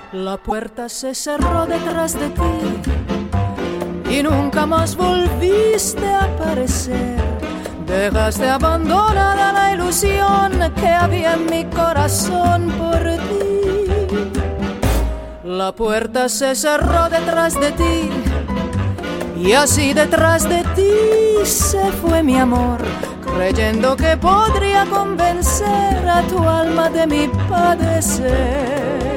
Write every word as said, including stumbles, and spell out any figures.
La puerta se cerró detrás de ti y nunca más volviste a aparecer. Dejaste abandonada la ilusión que había en mi corazón por ti. La puerta se cerró detrás de ti y así detrás de ti se fue mi amor, creyendo que podría convencer a tu alma de mi padecer.